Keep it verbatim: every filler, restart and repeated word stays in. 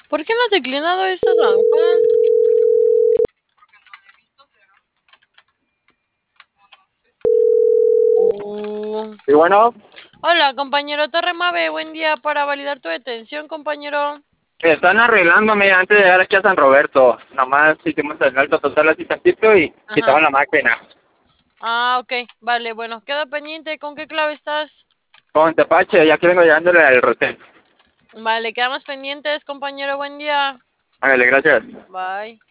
¿Por qué no has declinado esta trampa? Uh. Y bueno, Hola, compañero Torremave, buen día para validar tu detención, compañero. están arreglándome antes de llegar aquí a San Roberto. Nomás hicimos el alto total así tantito y Ajá. quitaban la máquina. Ah, ok, vale, bueno, queda pendiente. ¿Con qué clave estás? Con Tepache, ya que vengo llegándole al rotel. Vale, quedamos pendientes, compañero, buen día. Ándale, gracias. Bye.